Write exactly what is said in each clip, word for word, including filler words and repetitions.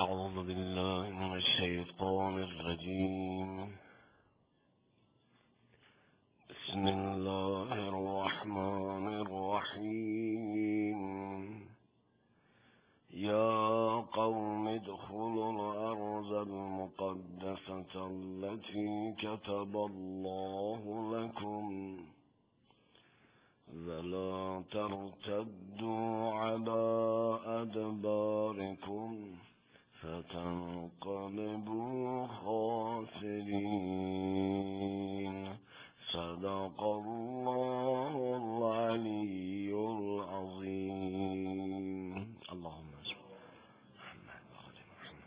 أعوذ بالله من الشيطان الرجيم. بسم الله الرحمن الرحيم. يا قوم ادخلوا الأرض المقدسة التي كتب الله لكم ولا ترتدوا على أدباركم فتنقلبوا خاسرين. صدق الله العلي العظيم. اللهم صل محمد وآل محمد.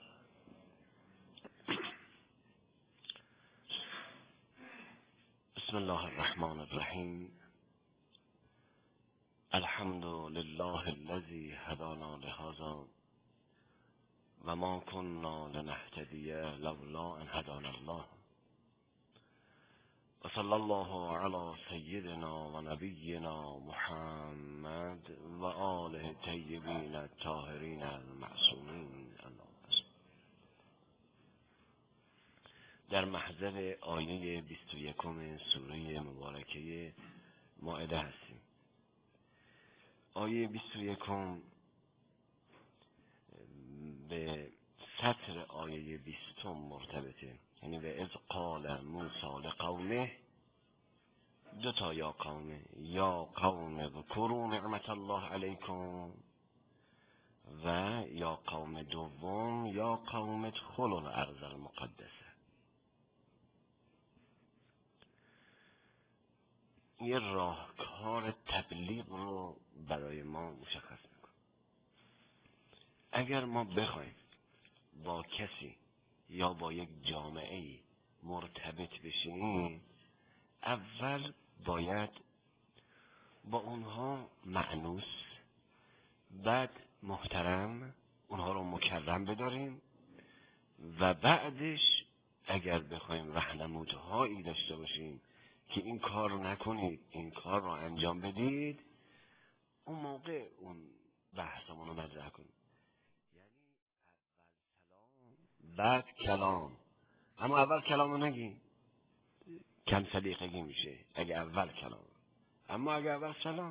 بسم الله الرحمن الرحيم. الحمد لله الذي هدانا لهذا وما كنا لنهتدي لولا أن هدانا الله. وصلى الله على سيدنا ونبينا محمد وآله الطيبين الطاهرين المعصومين. در محضر آیه بیست و یکم سوره مبارکه مائده هستیم. آیه بیست و یکم به سطر آیه بیستم مرتبطه، یعنی به اذ قال موسی لقومه، دو تا یا قومه، یا قوم اذکروا نعمت الله علیکم و یا قوم دوم یا قوم ادخلوا الارض المقدسه. یه راهکار تبلیغ رو برای ما مشخص میکنه. اگر ما بخوایم با کسی یا با یک جامعه مرتبط بشیم، اول باید با اونها مأنوس، بعد محترم، اونها رو مکرم بداریم و بعدش اگر بخوایم راهنمودهایی داشته باشیم که این کار رو نکنید، این کار رو انجام بدید، اون موقع اون بحثمون رو مطرح کنیم. بعد کلام، اما اول کلام رو نگی، کم سلیقگی میشه اگه اول کلام. اما اگه اول سلام،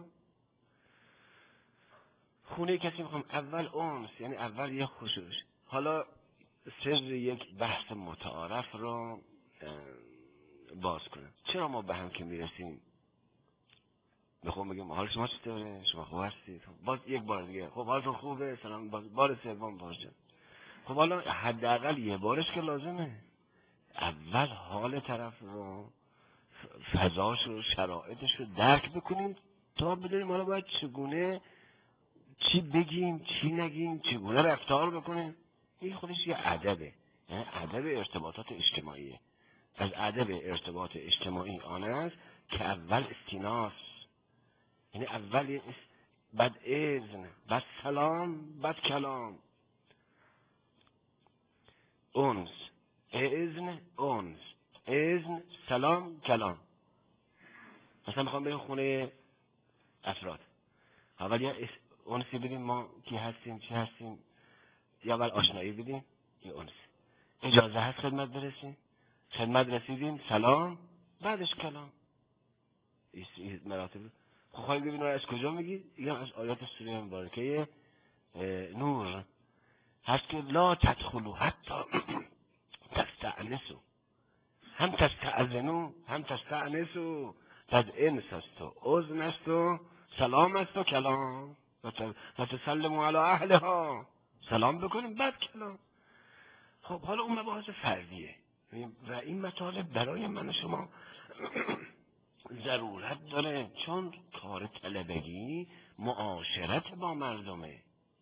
خونه کسی میخوام اول اونس، یعنی اول یه خصوص. حالا سر یک بحث متعارف رو باز کنم. چرا ما به هم که میرسیم بخوام بگیم حال شما چطوره، شما خوب هستید، باز یک بار دیگه خب حالتون خوبه، سلام، باز بار سوم باشه. خب حالا حداقل یه بارش که لازمه. اول حال طرف رو، فضاش رو، شرایطش رو درک بکنیم تا بدونیم حالا باید چگونه چی بگیم، چی نگیم، چگونه رفتار بکنیم. این خودش یه ادبه، یعنی ادب ارتباطات اجتماعیه. از ادب ارتباط اجتماعی آن است که اول استیناس، یعنی اول بعد اذن، بعد سلام، بعد کلام. اونس، اذن، اونس، اذن، سلام، کلام. مثلا میخوام بریم خونه افراد، اول یه اونسی بدیم ما کی هستیم، چی هستیم، یا اول آشنایی بدیم، یه اونس. اجازه هست خدمت برسیم، خدمت رسیدیم، سلام، بعدش کلام. این مراتب. خب خواهیم ببینیم از کجا میگی؟ یا از آیات سوره مبارکه نور هست که لا تدخلوا حتی تستأنسوا، هم تستأذنوا هم تستأنسوا. پس انس است و اذن است و سلام است و کلام و تسلموا علی اهلها، سلام بکنیم بعد کلام. خب حالا اون مباحث فردیه و این مطالب برای من و شما ضرورت داره، چون کار طلبگی معاشرت با مردمه.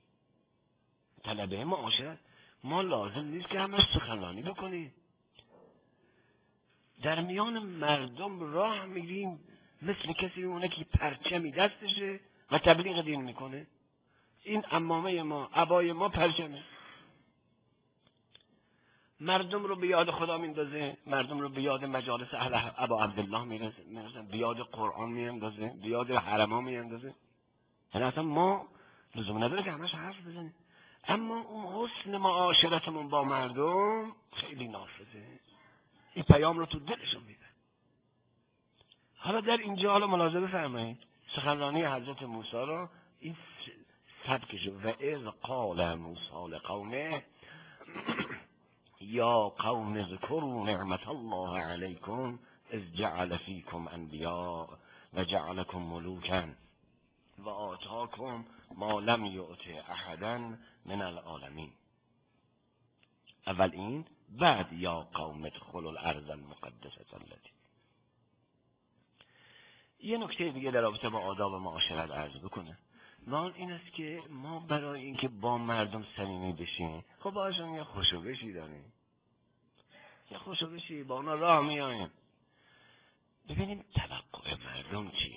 طلبه معاشرت، ما لازم نیست که همش سخنرانی بکنیم. در میان مردم راه میریم مثل کسی میمونه که پرچمی دستشه و تبلیغ دین میکنه. این عمامه ما، عبای ما پرچمه. مردم رو به یاد خدا میندازه، مردم رو به یاد مجالس اهل ابا عبدالله میندازه، به یاد قرآن میندازه، به یاد حرما میندازه. یعنی اصلا ما لزوم نداره که همش حرف بزنیم. اما اون حسن معاشرتمون با مردم خیلی نافذه. این پیام رو تو دلشون میده. حالا در اینجا حالا ملاحظه بفرمایید سخنرانی حضرت موسی رو، این سبکش و اذ قال موسی لقومه یا قوم اذکروا نعمت الله علیکم اذ جعل فیکم انبیاء و جعلکم ملوکا و آتاکم ما لم یؤت احدا من العالمین. اول این، بعد یا قوم ادخلوا الارض المقدسة التي. یه نکته دیگه در رابطه با آداب و معاشرت عرض بکنه. ما این است که ما برای اینکه با مردم صمیمی بشیم، خب باشون یه خوشوبشی داریم، یه خوشوبشی با اونا راه میاییم. ببینیم توقع مردم چیه.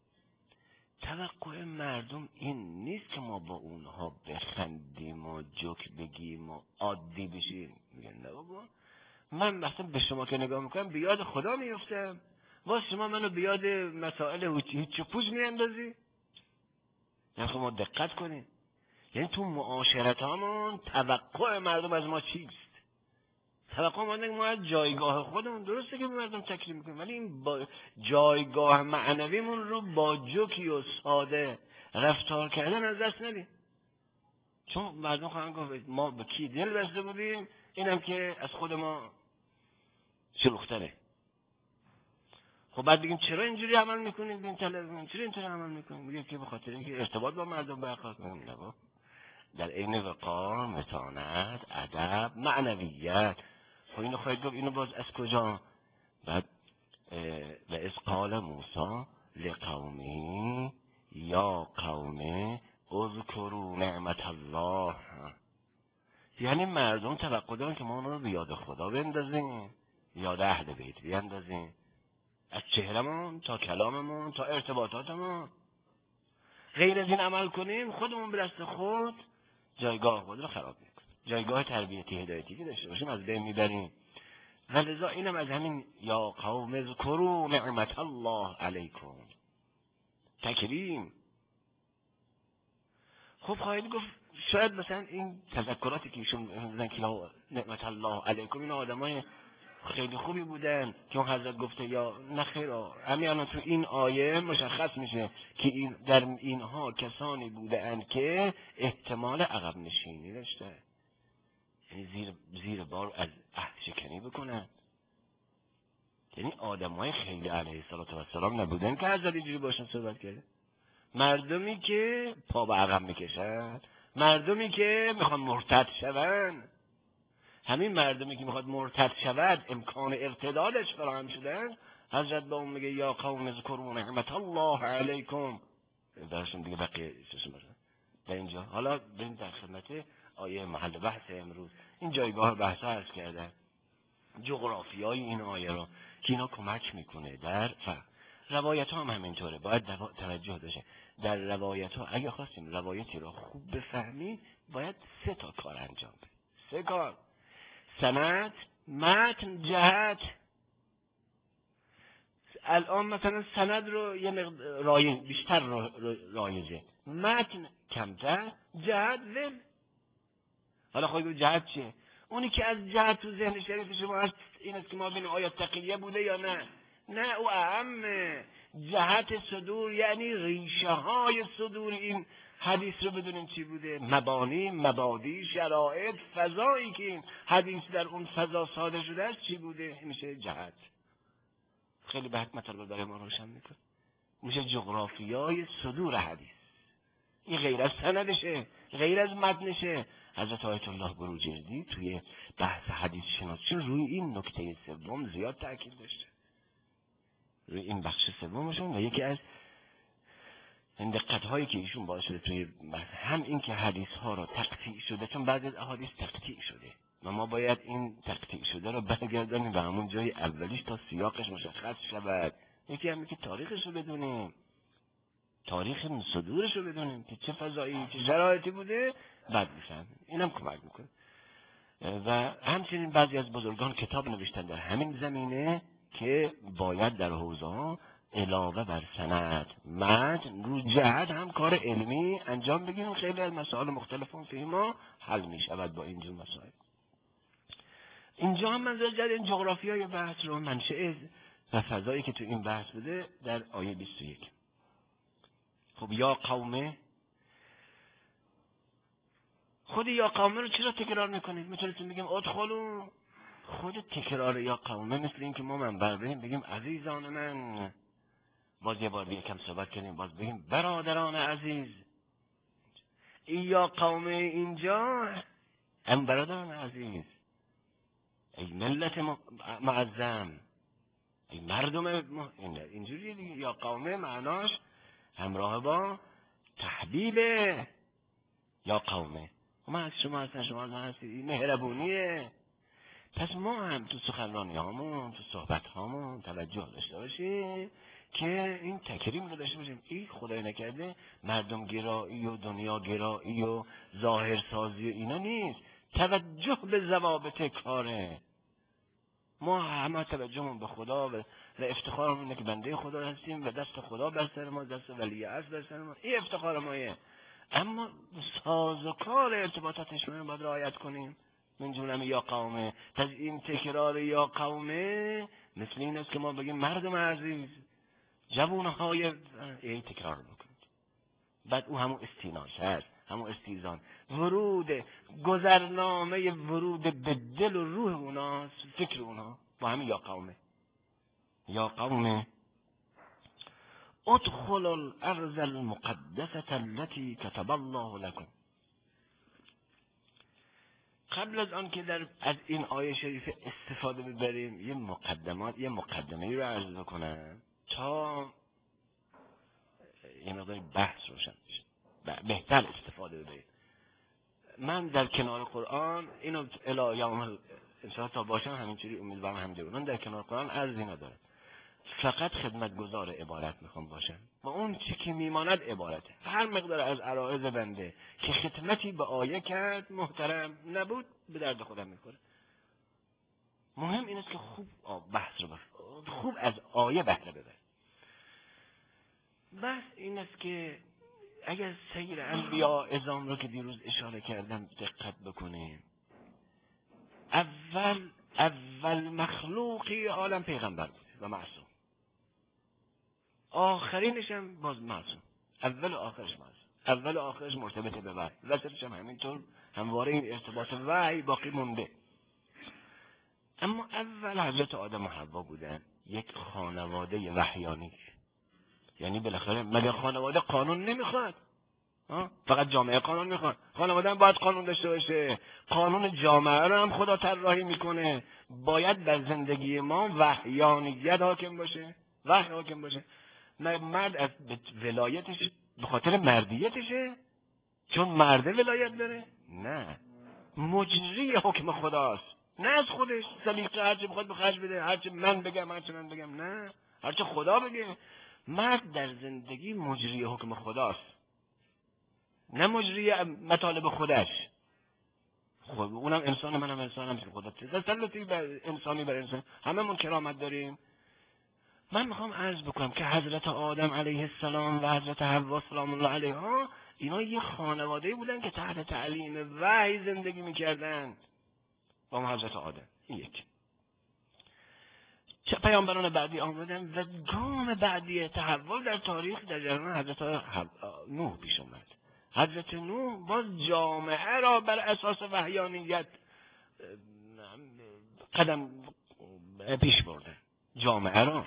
توقع مردم این نیست که ما با اونها بخندیم و جوک بگیم و عادی بشیم. میگن نه بابا، من مثلا به شما که نگاه میکنم بیاد خدا میفتم، واسه شما منو بیاد مسائل هیچ و پوچ میاندازی. یعنی خب ما دقت کنیم، یعنی تو معاشرت هامون توقع مردم از ما چیست؟ توقع ما ما از جایگاه خودمون، درسته که به مردم تکریم میکنیم، ولی این با جایگاه معنویمون رو با جوکی و ساده رفتار کردن از دست ندیم. چون مردم خواهند گفت ما به کی دل بسته بودیم، اینم که از خود ما شلوغ‌تره. خب بعد بگیم چرا اینجوری عمل میکنیم؟ ببین تلویزیون چرا اینطوری عمل میکنیم؟ میگیم که به خاطر اینکه ارتباط با مردم برقرار کنیم. نه، در عین وقار، متانت، ادب، معنویت. خب اینو خواهید گفت اینو باز از کجا؟ بعد و اذ قال موسی لقومه یا قوم اذکروا نعمت الله. یعنی مردم توقع دارن که ما اون رو به یاد خدا بندازیم، یاد اهل بیت بیندازیم، از چهرمون تا کلاممون تا ارتباطاتمون. غیر از این عمل کنیم خودمون به دست خود جایگاه خود رو خراب میکنیم، جایگاه تربیتی هدایتی که داشته باشیم از بین میبریم. ولذا اینم از همین یا قوم اذکروا نعمت الله علیکم، تکریم. خب خواهید گفت شاید مثلا این تذکراتی که ایشون می‌زنن که نعمت الله علیکم این آدمای خیلی خوبی بودن که اون حضرت گفته یا نخیر، همین الان تو این آیه مشخص میشه که این در اینها کسانی بودند که احتمال عقب نشینی داشته، یعنی زیر زیر بار از عهد شکنی بکنن. یعنی آدمای خیلی علیه السلام نبودن که حضرت اینجوری باشن صحبت کرده. مردمی که پا به عقب میکشن، مردمی که میخوان مرتد شون. همین مردمی که میخواد مرتد شود امکان ارتدادش فراهم شدن، حضرت با اون میگه یا قوم اذکروا نعمت الله علیکم. درشون دیگه بقیه چشم باشن در اینجا. حالا بریم در خدمت آیه محل بحث امروز. این جایگاه بحث ها عرض کردن، جغرافیای این آیه رو که اینا کمک میکنه در فهم. روایت ها هم همینطوره، باید توجه داشته. در روایت ها اگه خواستیم روایتی رو خوب بفهمیم باید سه تا کار انجام بدیم. سه کار: سند، متن، جهت. الان مثلا سند رو یه مقدار رایج بیشتر رایجه، متن کمتر، جهت ول. حالا خواهی جهت چیه؟ اونی که از جهت تو ذهن شریف شما هست این است که ما ببینیم آیا تقیه بوده یا نه. نه، او اهمه. جهت صدور یعنی ریشه های صدور این حدیث رو بدونیم چی بوده، مبانی، مبادی، شرایط، فضایی که این حدیث در اون فضا صادر شده است چی بوده. میشه جهت. خیلی بهت مطلب برای ما روشن میکنه. میشه جغرافیای صدور حدیث. این غیر از سندشه، غیر از متنشه. حضرت آیت الله بروجردی توی بحث حدیث شناسی روی این نکته سوم زیاد تاکید داشته، روی این بخش سومشون. و یکی از این دقت هایی که ایشون باعث شده توی هم این که حدیث ها رو تقطیع شده، چون بعضی از احادیث تقطیع شده و ما باید این تقطیع شده رو برگردانیم به همون جای اولیش تا سیاقش مشخص شود. یکی هم که تاریخش رو بدونیم، تاریخ صدورش رو بدونیم که چه فضایی چه شرایطی بوده، بعد میفهمیم. اینم کمک میکنه. و همچنین بعضی از بزرگان کتاب نوشتن در همین زمینه که باید در حوزه ها علاوه بر سند متن رو جهت هم کار علمی انجام بگیریم. خیلی از مسائل مختلف فی ما حل می شود با اینجور مسائل. اینجا هم منظور جدید جغرافیای بحث رو، منشأ و فضایی که تو این بحث بوده در آیه بیست و یک. خب یا قومه، خود یا قومه رو چرا تکرار میکنید؟ میتونستیم بگیم ادخلوا. خود تکرار یا قومه مثل این که ما منبر بریم بگیم عزیزان من، باز یه بار یکم صحبت کنیم باز بگیم برادران عزیز. این یا قومه اینجا هم برادران عزیز، ای ملت معظم، ای مردم م... اینجوری دیگه. یا قومه معناش همراه با تحبیب. یا قومه من از شما هستم، شما از من هستید، مهربونیه. پس ما هم تو سخنرانی هامون، تو صحبت هامون توجه داشته باشیم که این تکریم رو داشته باشیم. این خدای نکرده مردم گرایی و دنیا گرایی و ظاهر سازی و اینا نیست، توجه به ضوابط کاره. ما همه توجهمون به خدا و افتخارمون اینه که بنده خدا هستیم و دست خدا بر سر ما، دست ولی عصر بر سر ما، این افتخار مایه. اما سازوکار ارتباطات اجتماعی باید رعایت کنیم. من جمله یا قومه. پس این تکرار یا قومه مثل این است که ما بگیم مردم عزیز، جوانهای این تکرار بکنید. بعد او همون استیناش هست، همون استیزان، ورود گذرنامه ورود به دل و روح اوناست، فکر اونا با همین یا قومه. یا قومه ادخل الارض المقدسة التي كتب الله لكم. قبل از آن که در از این آیه شریف استفاده ببریم یه مقدمات یه مقدمه‌ای رو عرض بکنم تا یه مقدار بحث روشن بشه، بهتر استفاده ببریم. من در کنار قرآن اینو الی یوم انشاءالله تا باشم همینجوری امیدوارم همجوری در کنار قرآن عرضی ندارم، فقط خدمتگزار عبارت میخوام باشم و اون چی که میماند عبارته. هر مقدار از عرایض بنده که خدمتی به آیه کرد محترم نبود به درد خودم میخوره. مهم این است که خوب بحث رو بفهم، خوب از آیه بهره ببر. بس این است که اگر سیر انبیاء ازام رو که دیروز اشاره کردم دقت بکنیم، اول اول مخلوقی عالم پیغمبر بود و معصوم، آخرینش هم باز معصوم، اول و آخرش معصوم، اول و آخرش مرتبط به وحی، وسطش هم همینطور همواره این ارتباط وحی باقی مونده. اما اول حضرت آدم و حوا بودن، یک خانواده وحیانی. یعنی بالاخره مگه خانواده قانون نمیخواد؟ فقط جامعه قانون میخواد؟ خانواده هم باید قانون داشته باشه. قانون جامعه رو هم خدا طراحی میکنه. باید در زندگی ما وحیانیت حاکم باشه، وحی حاکم باشه. مرد از ولایتش به خاطر مردیتشه چون مرده ولایت داره؟ نه، مجری حکم خداست، نه از خودش سلیقه هرچه بخواد به خرج بده، هرچه من بگم هرچه من بگم، نه، هرچه خدا بگه. مرد در زندگی مجری حکم خداست، نه مجری مطالب خودش. خب اونم انسان، منم انسانم که خدا تسلطی بر انسانی بر انسان، هممون کرامت داریم. من میخوام عرض بکنم که حضرت آدم علیه السلام و حضرت حوا سلام الله علیها اینا یه خانواده بودن که تحت تعلیم وحی زندگی میکردن با هم حضرت آدم. این یک. چه پیامبران بعدی آمدن و گام بعدی تحول در تاریخ در جریان حضرت نوح پیش اومد. حضرت نوح باز جامعه را بر اساس وحیانیت قدم پیش بردن، جامعه را.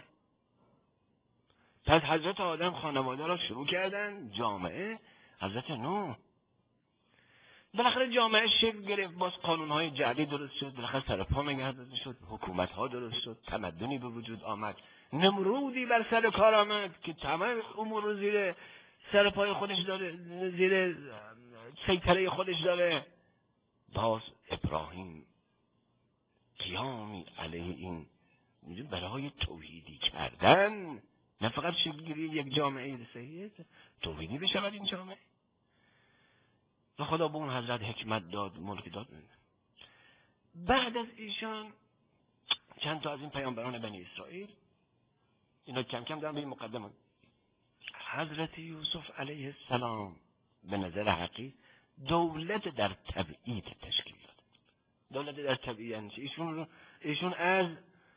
پس حضرت آدم خانواده را شروع کردن، جامعه حضرت نوح. بالاخره جامعه شکل گرفت، باز قانونهای جدید درست شد، بالاخره سرپا نگه داشته شد، حکومتها درست شد، تمدنی به وجود آمد، نمرودی بر سر کار آمد که تمام امور رو زیر سرپای خودش داره، زیر سیطره خودش داره. باز ابراهیم قیامی علیه این برای توحیدی کردن، نه فقط شکل‌گیری یک جامعه صحیحه، توحیدی بشود این جامعه. و خدا به اون حضرت حکمت داد، ملک داد. بعد از ایشان چند تا از این پیامبران بنی اسرائیل اینا کم کم دارن به این مقدمه. حضرت یوسف علیه السلام به نظر حقی دولت در تبعید تشکیل داد. دولت در تبعید یعنی ایشون ایشون از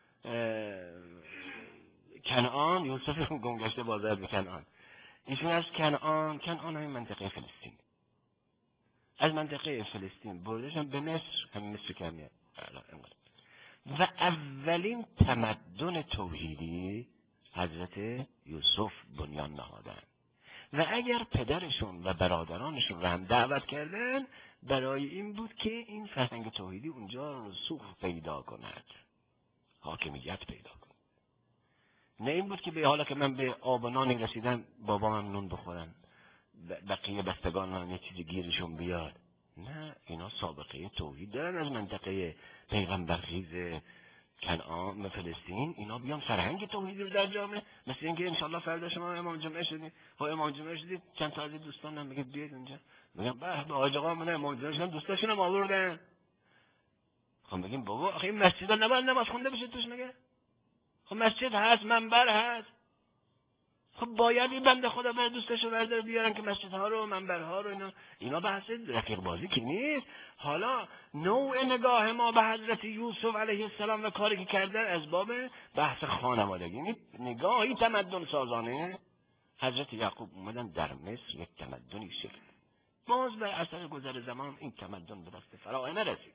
کنعان، یوسف گمگشته بازار به کنعان، ایشون از کنعان، کنعان های منطقه فلسطین، از منطقه فلسطین بردشن به مصر، همین مصر که همیه و اولین تمدن توحیدی حضرت یوسف بنیان نهادن. و اگر پدرشون و برادرانشون را هم دعوت کردن برای این بود که این فرهنگ توحیدی اونجا رسوخ پیدا کند، حاکمیت پیدا کند. نه این بود که به حالا که من به آب و نانی رسیدم بابام نون بخورن، بقیه بستگان هم یه چیزی گیرشون بیاد. نه، اینا سابقه توحید دارن از منطقه پیغمبرخیز کنعان و فلسطین، اینا بیان فرهنگ توحیدی رو در جامعه، مثل اینکه انشالله فردا شما امام جمعه شدید، ها امام جمعه شدید، چند تا از دوستانم میگه بیاید اونجا، میگم به به حاج آقا من امام جمعه شدم، دوستاشون هم آوردن. خب بگیم بابا آخه این مسجدا نباید نماز خونده بشه توش؟ مگه خب مسجد هست، منبر هست، خب باید این بنده خدا بر دوستاشو برداره بیارن که مسجدها رو، منبرها رو، اینا اینا بحث رفیق بازی که نیست. حالا نوع نگاه ما به حضرت یوسف علیه السلام و کاری که کردن از باب بحث خانوادگی، یعنی نگاهی تمدن سازانه. حضرت یعقوب اومدن در مصر یک تمدنی شکل، باز به اثر گذر زمان این تمدن به دست فراعنه رسید.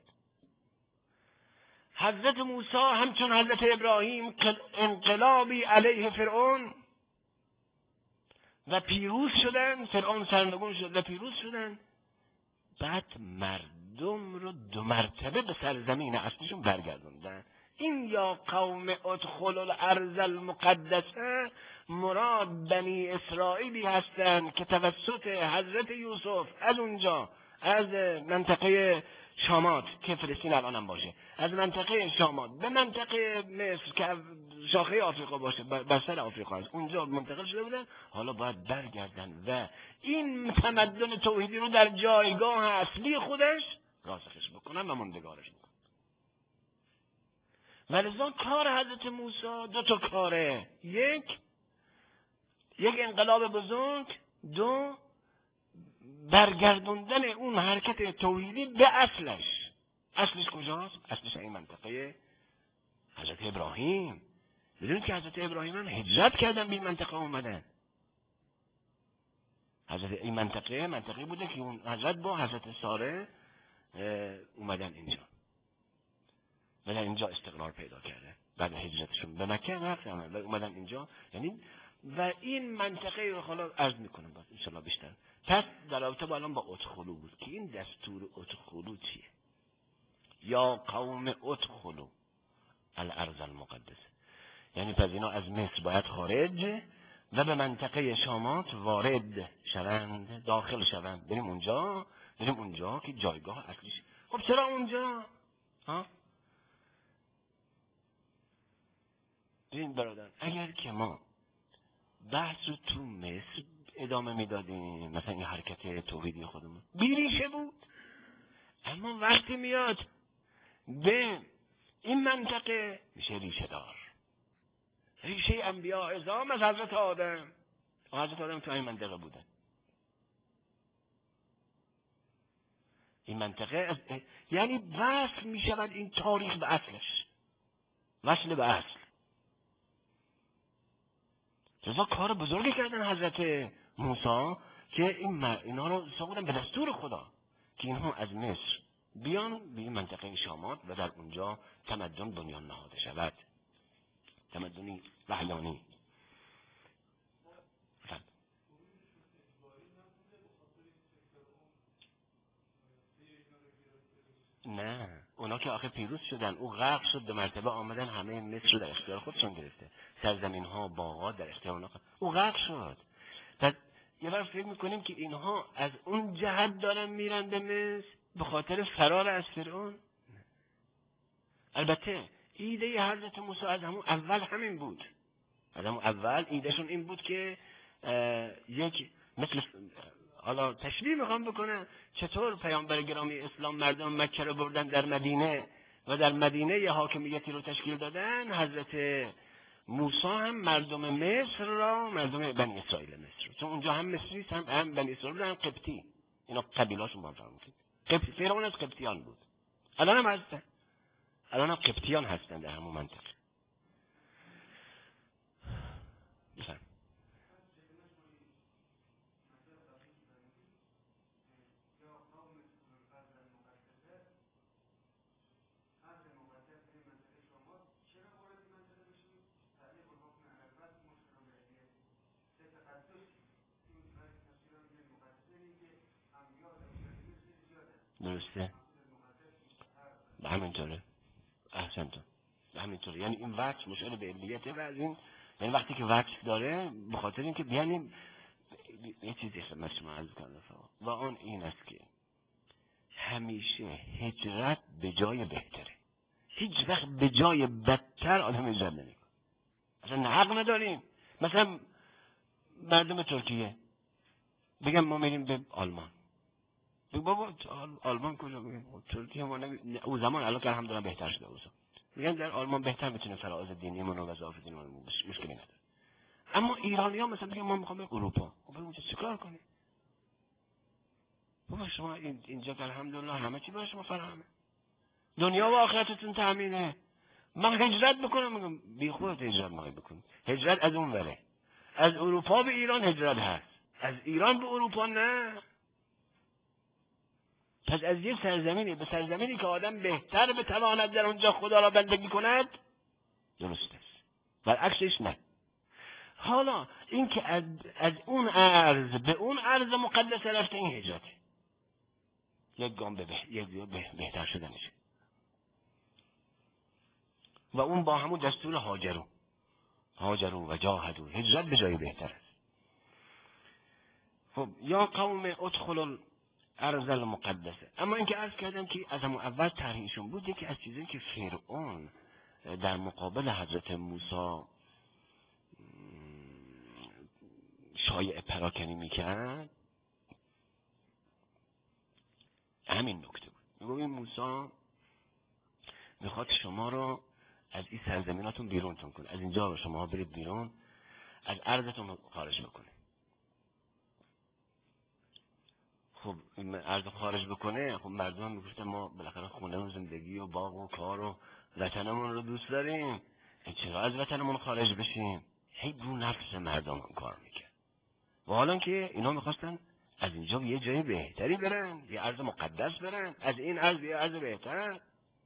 حضرت موسی همچون حضرت ابراهیم انقلابی علیه فرعون و پیروز شدن، فرعون سرنگون شد و پیروز شدن، بعد مردم رو دو مرتبه به سرزمین اصلیشون برگردوندن. این یا قوم ادخلوا الارض المقدسه مراد بنی اسرائیلی هستند که توسط حضرت یوسف از اونجا، از منطقه شامات که فلسطین الان هم باشه، از منطقه شامات به منطقه مصر که شاخه آفریقا باشه، بستر آفریقا است، اونجا منتقل شده بودن، حالا باید برگردن و این تمدن توحیدی رو در جایگاه اصلی خودش راسخش بکنن و ماندگارش بکنن. ولذا کار حضرت موسی دو تا کاره، یک یک انقلاب بزرگ، دو برگردوندن اون حرکت توحیدی به اصلش. اصلش کجاست؟ اصلش این منطقه حضرت ابراهیم. بدونید که حضرت ابراهیم هم هجرت کردن به این منطقه اومدن. حضرت این منطقه منطقه بوده که اون حضرت با حضرت ساره اومدن اینجا و در اینجا استقرار پیدا کرده. بعد هجرتشون به مکه رفتن و اومدن اینجا، یعنی و این منطقه رو حالا عرض میکنم باز ان شاءالله بیشتر. پس در رابطه با الان با ادخلو بود که این دستور ادخلو چیه؟ یا قوم ادخلو الارض المقدسه، یعنی پس اینا از مصر باید خارج و به منطقه شامات وارد شوند، داخل شوند، بریم اونجا، بریم اونجا که جایگاه اصلیش. خب چرا اونجا؟ ها؟ ببین برادر، اگر که ما بحث رو تو مصر ادامه میدادیم، مثلا این حرکت توحیدی خودمون بیریشه بود، اما وقتی میاد به این منطقه میشه ریشه دار. ریشه انبیاء اعظام از حضرت آدم، حضرت آدم تو این منطقه بوده. این منطقه از... یعنی وصل میشود این تاریخ به اصلش، وصل به اصل. جزا کار بزرگی کردن حضرت موسی که این اینا رو ساختن به دستور خدا که اینها از مصر بیان به این منطقه شامات و در اونجا تمدن بنیان نهاده شود، تمدنی وحیانی. نه، اونا که آخه پیروز شدن، او غرق شد، دو مرتبه آمدن همه مصر رو در اختیار خودشون گرفته، سرزمین ها، باغات در اختیار اونا، او غرق شد. پس یه وقت فکر میکنیم که اینها از اون جهت دارن میرن به مصر به خاطر فرار از فرعون. البته ایده حضرت موسی از همون اول همین بود، از همون اول ایدهشون این بود که یک مثل حالا تشبیه میخوام بکنم چطور پیامبر گرامی اسلام مردم مکه رو بردن در مدینه و در مدینه یه حاکمیتی رو تشکیل دادن، حضرت موسی هم مردم مصر را، مردم بنی اسرائیل مصر، چون اونجا هم مصری هم, هم بنی اسرائیل هم قبطی، اینا قبیلهاشون با هم فرق می‌کنه. قبطی فرعون از قبطیان بود، الان هم هستن، الان هم قبطیان هستن در همون منطقه. مثلا درسته؟ به همینطوره، احسنتون، به همینطوره. یعنی این وقت مشعر به علیته و از این، یعنی وقتی که وقت داره به خاطر اینکه یعنی یه چیزی خدمت شما عرض کنم و آن این است که همیشه هجرت به جای بهتره، هیچ وقت به جای بدتر آدم هجرت نمیکنه. اصلا حق نداریم. مثلا مردم ترکیه بگم ما میریم به آلمان، بگم بابا آلمان کجا؟ میگم ترکیه ما نمی... او زمان الان که الحمدلله بهتر شده اوضاع، میگن در آلمان بهتر میتونه فراز دینی من و وظایف دینی من مشکلی نداره. اما ایرانی‌ها مثلا میگن ما میخوام به اروپا، خب اونجا چیکار کنیم؟ بابا شما اینجا که الحمدلله همه چی برای شما فراهمه، دنیا و آخرتتون تامینه. من هجرت بکنم، میگم بی خودت هجرت میخوای بکن، هجرت از اون وره، از اروپا به ایران هجرت هست، از ایران به اروپا نه. پس از یک سرزمینی به سرزمینی که آدم بهتر بتواند در اونجا خدا را بندگی کند درست است، برعکسش نه. حالا این که از, از اون ارض به اون ارض مقدس رفته، این هجرته، یک گام به, به... یک به... بهتر شدنشه. و اون با همون دستور هاجرو هاجرو و جاهدو، هجرت به جای بهتر است. خب یا قوم ادخلوا الارض المقدسه. اما اینکه عرض کردم که از همون اول طرحشون بود، یکی از چیزایی که فرعون در مقابل حضرت موسی شایعه پراکنی میکرد همین نکته بود. میگم این موسی میخواد شما رو از این سرزمیناتون بیرونتون کنه، از اینجا شما برید بیرون، از ارضتون خارج بکنه. خب این ارض خارج بکنه، خب مردم میگفتن ما بالاخره خونه و زندگی و باغ و کار و وطنمون رو دوست داریم، چرا از وطنمون خارج بشیم؟ هی رو نفس مردم هم کار میکرد. و حالا که اینا میخواستن از اینجا به یه جای بهتری برن، یه ارض مقدس برن، از این ارض یه ارض بهتر.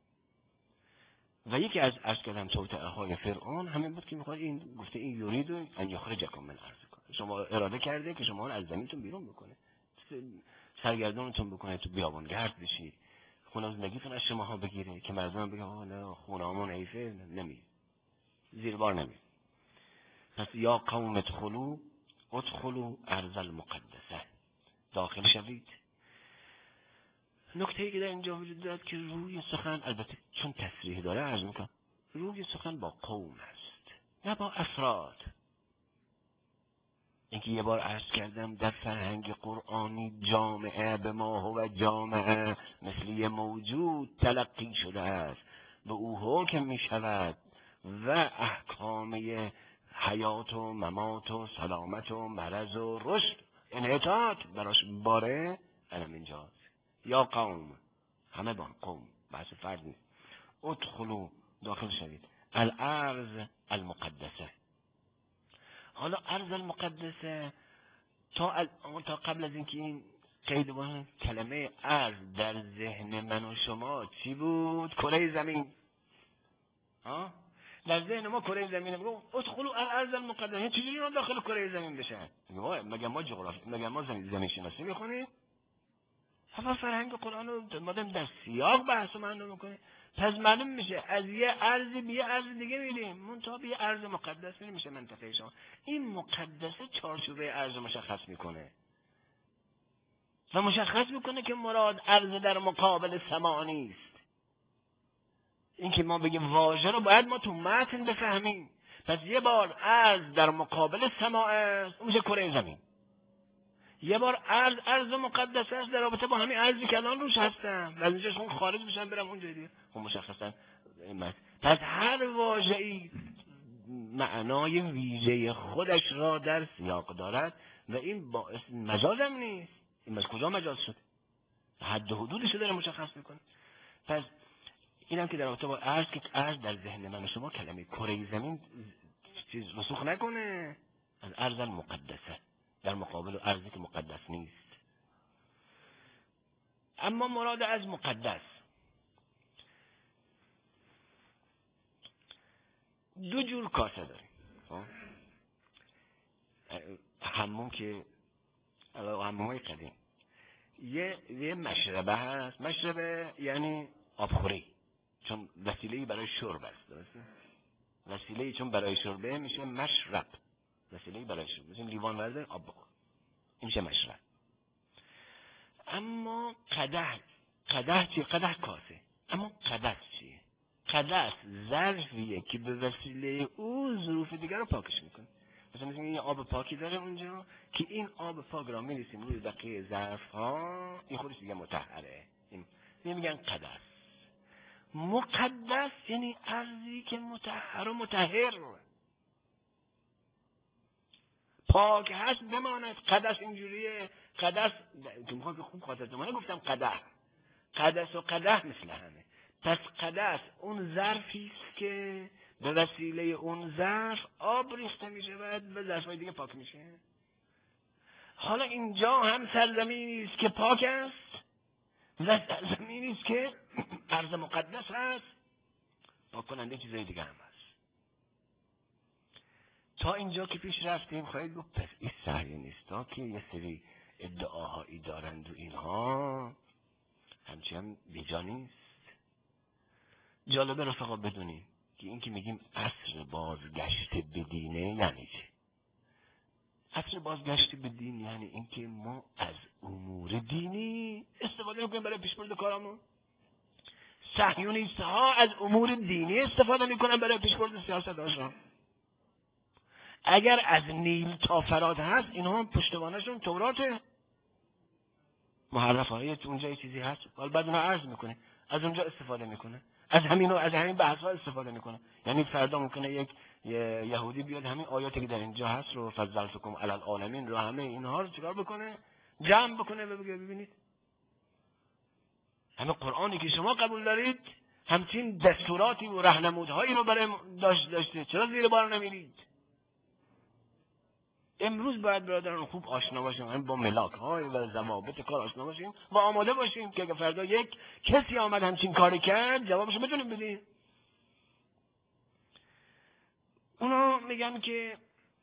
و یکی از عرض کردم توطئه های فرعون همین بود که میخواد این گفته این یورید ان یخرجکم من ارضکم، شما اراده کرده که شما رو از زمینتون بیرون بکنه، سرگردونتون بکنه، تو بیابان گرد بشید، خونه زندگیتون از شما ها بگیره که مردم بگن آه نه خونه همون حیفه، نمی زیر بار نمی. پس یا قوم ادخلوا ادخلوا ارض المقدسه، داخل شوید. نکته ای که در اینجا وجود دارد که روی سخن، البته چون تصریح داره عرض میکنم، روی سخن با قوم است نه با افراد. اینکه یه بار عرض کردم در فرهنگ قرآنی جامعه به ما هو جامعه مثل یه موجود تلقی شده است، به او حکم می شود و احکام حیات و ممات و سلامت و مرض و رشد انحطاط براش باره. الان اینجاست یا قوم، همه با قوم، بحث فرد نیست. ادخلوا، داخل شوید، الارض المقدسه. حالا ارض المقدسه تا, تا قبل از اینکه این قید با کلمه ارض در ذهن من و شما چی بود؟ کره زمین. ها؟ در ذهن ما کره زمینه. میگم ادخلوا الارض المقدسه، چجوری اینا داخل کره زمین بشن؟ میگم مگه ما جغرافی، مگه ما زمین زمین شناسی میخونیم؟ حالا فرهنگ قرآن رو مادام در سیاق بحث معلوم میکنه، پس معلوم میشه از یه ارضی به یه ارض دیگه میریم، منتها به یه ارض مقدس میریم، میشه منطقه شما. این مقدسه چارچوبه ارض مشخص میکنه و مشخص میکنه که مراد ارض در مقابل سما نیست. این که ما بگیم واژه رو باید ما تو متن بفهمیم. پس یه بار ارض در مقابل سما است، اون میشه کره زمین. یه بار ارض ارض مقدس است در رابطه با همین ارضی که الان روش هستم، از اینجاش اون خارج بشم برم اونجا دیگه، خب مشخصا. پس هر واژه‌ای معنای ویژه خودش را در سیاق دارد و این باعث مجاز هم نیست. این از کجا مجاز شد؟ حد و حدودش رو داره مشخص میکنه. پس اینم که در رابطه با ارز که ارز در ذهن من و شما کلمه کره زمین چیز رسوخ نکنه. از ارز المقدسه در مقابل ارزی که مقدس نیست. اما مراد از مقدس دو جور کاسه داریم. حموم که حمومای قدیم یه یه مشربه هست. مشربه یعنی آبخوری، چون وسیله‌ای برای شرب است. درسته؟ وسیله‌ای چون برای شربه میشه مشرب. وسیله‌ای برای شرب، مثل لیوان ورده آب بخور، این میشه مشرب. اما قدح، قدح چیه؟ قدح کاسه. اما قدس چیه؟ قدس ظرفیه که به وسیله او ظروف دیگر رو پاکش میکنه. مثلا مثل یه آب پاکی داره اونجا که این آب پاک را می‌ریسیم روی بقیه ظرف ها، این خودش دیگه مطهره. این میگن قدس. مقدس یعنی ارزی که مطهر و مطهر پاک هست بماند. قدس اینجوریه. قدس تو میخوام که خوب خاطرتون من گفتم قدح. قدس و قدح مثل همه. پس قدس اون ظرفی است که به وسیله اون ظرف آب ریخته میشه بعد به ظرفای دیگه پاک میشه. حالا اینجا هم سرزمینی است که پاک است و سرزمینی است که ارض مقدس هست، پاک کننده چیزای دیگه هم هست. تا اینجا که پیش رفتیم خواهید گفت پس این صحیح نیست تا که یه سری ادعاهایی دارند و اینها همچنان بیجا نیست. جالبه رفقا بدونیم که این که میگیم عصر بازگشت به دینه یعنی چی؟ عصر بازگشت به دین یعنی این که ما از امور دینی استفاده میکنیم برای پیشبرد کارامون. صهیونیست ها از امور دینی استفاده میکنن برای پیشبرد سیاستاشون. اگر از نیل تا فرات هست اینها پشتوانشون توراته. محرف های اونجا چیزی هست، حالا بعد اونها عرض میکنه، از اونجا استفاده میکنه، از همین از همین بحث ها استفاده میکنه. یعنی فردا ممکنه یک یهودی بیاد همین آیاتی که در اینجا هست رو فضلتکم علی العالمین رو همه اینها رو چیکار بکنه؟ جمع بکنه و بگه ببینید همه قرآنی که شما قبول دارید همچین دستوراتی و راهنمودهایی رو برای داشت داشته، چرا زیر بار نمیرید؟ امروز باید برادران خوب آشنا باشیم، همین با ملاک های و ضوابط کار آشنا باشیم و آماده باشیم که اگه فردا یک کسی آمد همچین کاری کرد جوابش بتونیم بدیم. اونا میگن که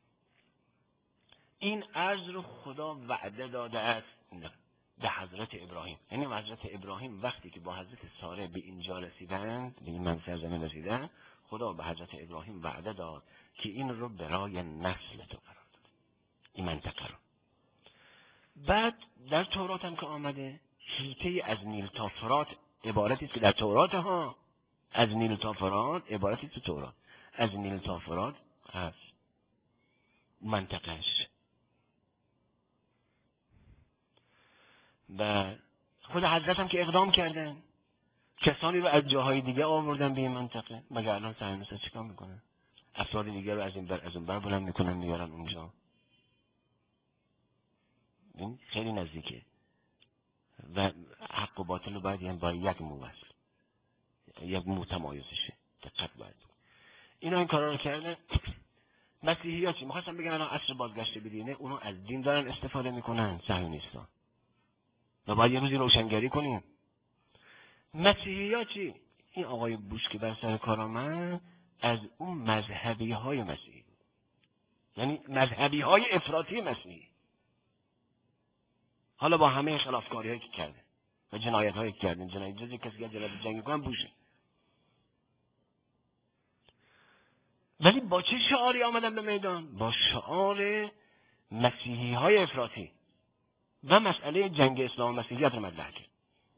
این ارز رو خدا وعده داده است به حضرت ابراهیم. یعنی حضرت ابراهیم وقتی که با حضرت ساره به اینجا رسیدند، به این منصب زمین رسیدند، خدا به حضرت ابراهیم وعده داد که این رو برای نسل تو قرار داد، این منطقه رو. بعد در تورات هم که آمده حیطه از نیل تا فرات عبارتی است که در تورات ها از نیل تا فرات عبارتی است، تورات از نیل تا فرات هست منطقهش. و خود حضرت هم که اقدام کردن کسانی رو از جاهای دیگه آوردن به این منطقه. مگر الان صهیونیست‌ها چیکار میکنن؟ افراد دیگه رو از این بر از اون بر بلند میکنن میارن اونجا. این خیلی نزدیکه و حق و باطل رو باید یعنی با یک مو وصل، یک مو تمایزشه. دقت باید. اینا این کارا رو کردن. مسیحی ها چی؟ میخواستم بگم الان عصر بازگشت به دینه، اونو از دین دارن استفاده میکنن صهیونیست‌ها. و باید یه روزی روشنگری کنیم. مسیحی ها چی؟ این آقای بوش که بر سر کار آمد از اون مذهبی های مسیحی، یعنی مذهبی های افراطی مسیحی، حالا با همه خلافکاری هایی که کرده و جنایت هایی که کرده، جنایت جزی کسی که جنایت جنگی کنن بوشه. ولی با چه شعاری آمدن به میدان؟ با شعار مسیحی های افراطی و مسئله جنگ اسلام و مسیحیت رو مطرح کرد.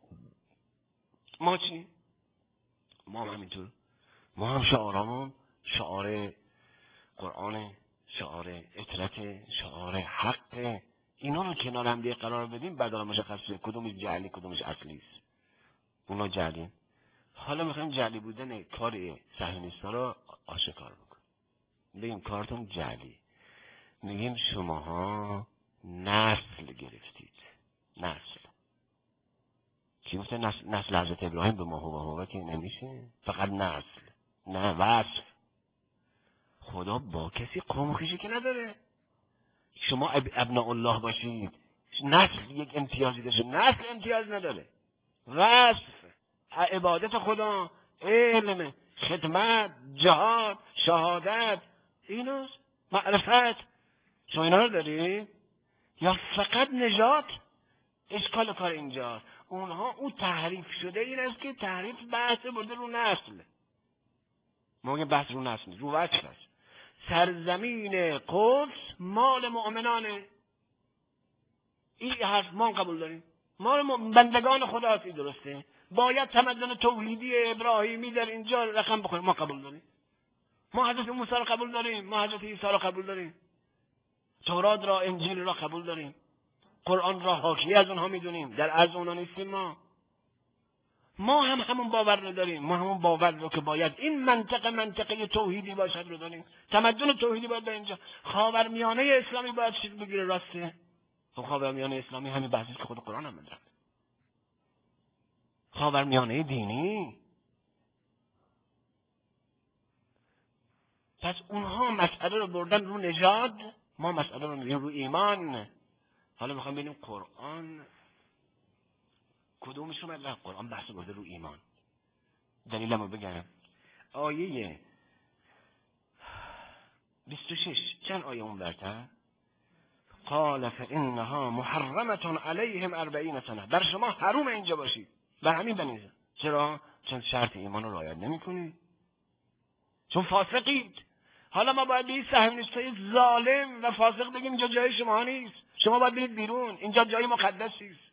ما چی؟ ما هم همینطور. ما هم شعارامون شعار قرآن، شعار اطرت، شعار حق. اینا رو کنار هم دیگه قرار بدیم بعد الان مشخصه کدومش جعلی کدومش اصلی است. اونا جعلی. حالا میخوایم جعلی بودن کار صهیونیست‌ها رو آشکار بکنیم. بگیم کارتون جعلی، میگیم شماها نسل گرفتید. نسل کی گفته نسل, نسل حضرت ابراهیم به ما هوا هوا که نمیشه، فقط نسل، نه وصف. خدا با کسی قوم خویشی که نداره. شما اب ابناء الله باشید، نسل یک امتیازی داشته، نسل امتیاز نداره. وصف، عبادت خدا، علم، خدمت، جهاد، شهادت، اینوست، معرفت. شما اینا رو داری؟ یا فقط نجات؟ اشکال کار اینجاست. اونها اون تحریف شده این است که تحریف بحث برده رو نسل. ما میگیم بحث رو نسل، رو وصف است. سرزمین قدس مال مؤمنانه. این حرف ما قبول داریم. مال بندگان خداست. این درسته. باید تمدن توحیدی ابراهیمی در اینجا رقم بخوریم. ما قبول داریم. ما حضرت موسی را قبول داریم. ما حضرت عیسی را قبول داریم. تورات را، انجیل را قبول داریم. قرآن را حاکی از اونها میدونیم. در عرض اونها نیستیم. ما ما هم همون باور رو داریم. ما همون باور رو که باید این منطقه منطقه توحیدی باشد رو داریم. تمدن توحیدی باید در اینجا. خاورمیانه اسلامی باید شکل بگیره. راسته. خب خاورمیانه اسلامی همین بحثی که خود قرآن هم می‌داره. خاورمیانه دینی. پس اونها مسئله رو بردن رو نژاد، ما مسئله رو می‌بریم رو ایمان. حالا میخوام ببینیم قرآن کدومش رو مطلب. قرآن بحث برده رو ایمان. دلیلمو بگم. آیه بیست و شش چند آیه اون برتر؟ قال فإنها محرمة علیهم اربعین سنه. بر شما حروم اینجا باشید. بر همین بنیزه. چرا؟ چون شرط ایمان رو رعایت نمی‌کنید. چون فاسقید. حالا ما باید به این صهیونیستای ظالم و فاسق بگیم اینجا جای شما نیست. شما باید برید بیرون. اینجا جای مقدسی است.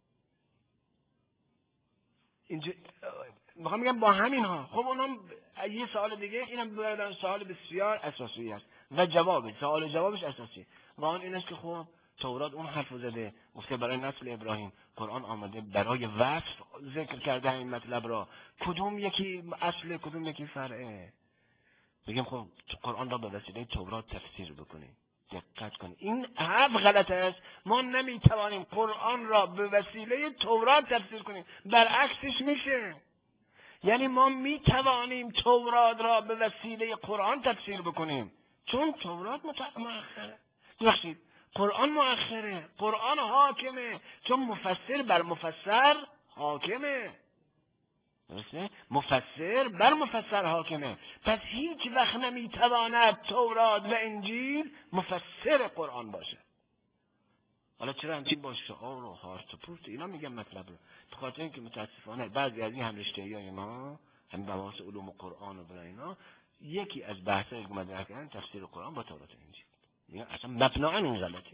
اینجا میخوام بگم با همین ها. خب اونم یه سوال دیگه، اینم بردن سوال بسیار اساسی است و جواب سوال جوابش اساسی. واقعا این است که خب تورات اون حرف زده، گفته برای نسل ابراهیم. قرآن آمده برای وصف ذکر کرده این مطلب را. کدوم یکی اصل، کدوم یکی فرعه؟ بگیم خب قرآن را به وسیله تورات تفسیر بکنیم. دقت کنید. این حرف غلط است. ما نمیتوانیم قرآن را به وسیله تورات تفسیر کنیم. برعکسش میشه. یعنی ما میتوانیم تورات را به وسیله قرآن تفسیر بکنیم. چون تورات متأخره. ببخشید، قرآن مؤخره. قرآن حاکمه. چون مفسر بر مفسر حاکمه. درسته؟ مفسر بر مفسر حاکمه. پس هیچ وقت نمیتواند تورات و انجیل مفسر قرآن باشه. حالا چرا همچین با شعار و هارت و پورت اینا میگم مطلب رو؟ به خاطر اینکه متاسفانه بعضی از این هم رشته‌ای ما هم بحث علوم قرآن و برای اینا یکی از بحثایی که مطرح کردن تفسیر قرآن با تورات و انجیل. میگن اصلا مبناً این غلطه.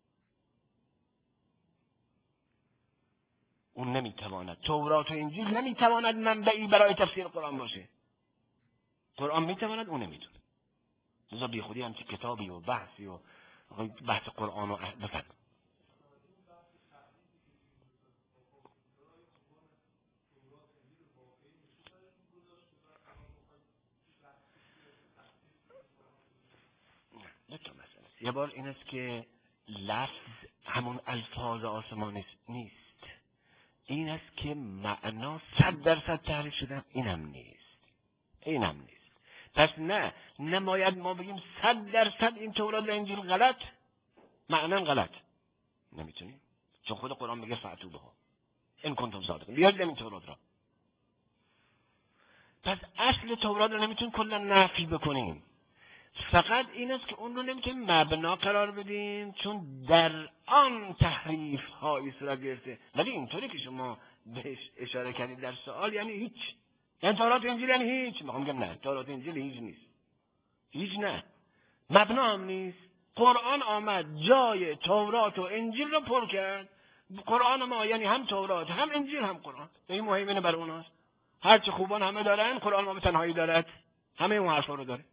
اون نمیتواند، تورات و انجیل نمیتواند منبعی برای تفسیر قرآن باشه. قرآن میتواند، اون نمیتونه. لذا بی خودی همچی کتابی و بحثی و بحث قرآن و بفرد. نه تا مسئله. یه بار این است که لفظ همون الفاظ آسمانی نیست. این است که معنا صد درصد تحریف شدن. این هم نیست. این هم نیست. پس نه نماید ما بگیم صد درصد این تورات و انجیل غلط، معنا غلط. نمیتونیم. چون خود قرآن میگه فأتوا بها ان کنتم صادقین. بیارید این تورات را. پس اصل تورات رو نمیتونیم کلا نفی بکنیم. فقط این است که اون رو نمیتونیم مبنا قرار بدیم چون در آن تحریف هایی صورت گرفته. ولی اینطوری که شما بهش اشاره کردید در سوال یعنی هیچ. یعنی تورات و انجیل یعنی هیچ. میخوام بگم نه، تورات و انجیل هیچ نیست. هیچ نه. مبنا هم نیست. قرآن آمد جای تورات و انجیل رو پر کرد. قرآن ما یعنی هم تورات هم انجیل هم قرآن. این مهیمنه بر اوناست. هر چه خوبان همه دارن، قرآن ما به تنهایی دارد. همه اون حرفا رو داره.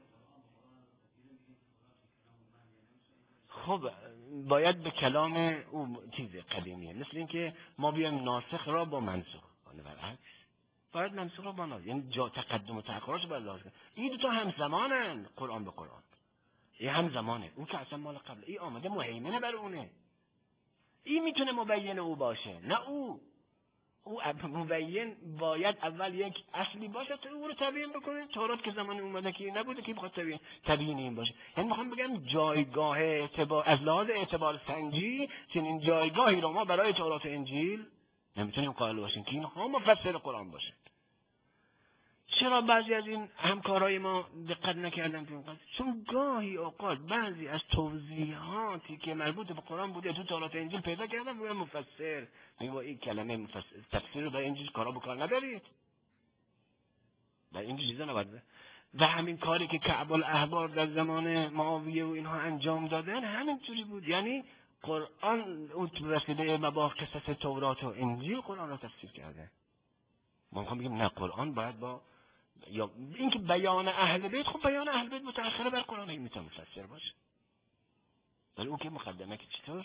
خب باید به کلام اون چیز قدیمیه. مثل اینکه ما بیایم ناسخ را با منسوخ کنه. برعکس باید منسوخ با نازل، یعنی جا تقدم و تأخرش باید لحاظ کنید. این دو تا همزمانن، قرآن به قرآن. این همزمانه. اون که اصلا مال قبل، این آمده مهیمنه بر اونه. این میتونه مبین او باشه، نه او. او مبین باید اول یک اصلی باشه تا او رو تبیین بکنه. تورات که زمان اومده که نبوده که بخواد تبیین تبیین این باشه. یعنی میخوام بگم جایگاه اعتبار از لحاظ اعتبار سنجی چنین جایگاهی رو ما برای تورات و انجیل نمیتونیم قائل باشیم که اینها مفسر قرآن باشه. چرا بعضی از این همکارای ما دقت نکردن تو این قضیه؟ چون گاهی اوقات بعضی از توضیحاتی که مربوط به قرآن بوده تو تورات انجیل پیدا کردن روی مفسر. میگه این کلمه مفسر تفسیر رو برای انجیل کارا بکار ندارید. برای این چیزا نباید. و همین کاری که کعب الاحبار در زمان معاویه و اینها انجام دادن همینجوری بود. یعنی قرآن اون رسیده مباحث تورات و انجیل قرآن رو تفسیر کرده. ما میخوام بگیم نه، قرآن باید با یا اینکه بیان اهل بیت، خب بیان اهل بیت متأخره بر قرآن این میتونه مفسر باشه. ولی اون که مقدمه که چطور؟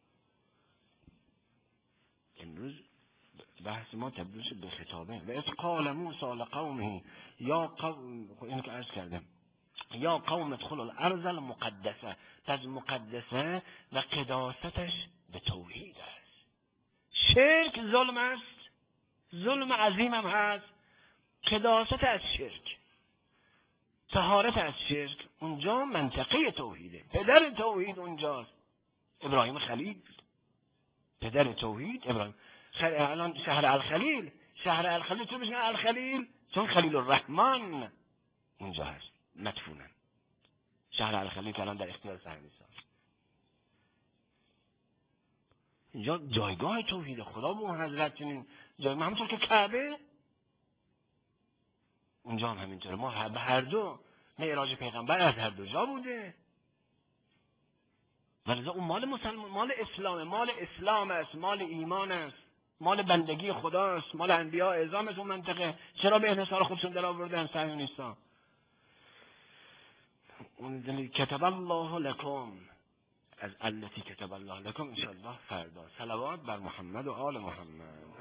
امروز بحث ما تبدیل شد به خطابه. و اذ قال موسی لقومه یا قوم، اینو که عرض کردم، یا قوم ادخلوا الارض المقدسه. پس مقدسه و قداستش به توحید است. شرک ظلم است، ظلم عظیم هم هست. قداست از شرک، طهارت از شرک، اونجا منطقه توحیده. پدر توحید اونجاست، ابراهیم خلیل. پدر توحید ابراهیم خل... الان شهر الخلیل، شهر الخلیل چون بشن الخلیل؟ چون خلیل الرحمن اونجا هست مدفونن. شهر الخلیل که الان در اختیار صهیونیستان. اینجا جایگاه توحید خدا به اون حضرت چنین جایگاه، همونطور که کعبه اونجا هم همینطوره. ما به هر دو معراج پیغمبر از هر دو جا بوده. ولذا اون مال مسلمان، مال اسلام، مال اسلام است، مال ایمان است، مال بندگی خداست، مال انبیاء اعظام است. اون منطقه چرا به انحصار خودشون در آوردن صهیونیستان؟ اون کتب الله لکم، از التی کتب الله لکم ان شاء الله فردا. صلوات بر محمد و آل محمد.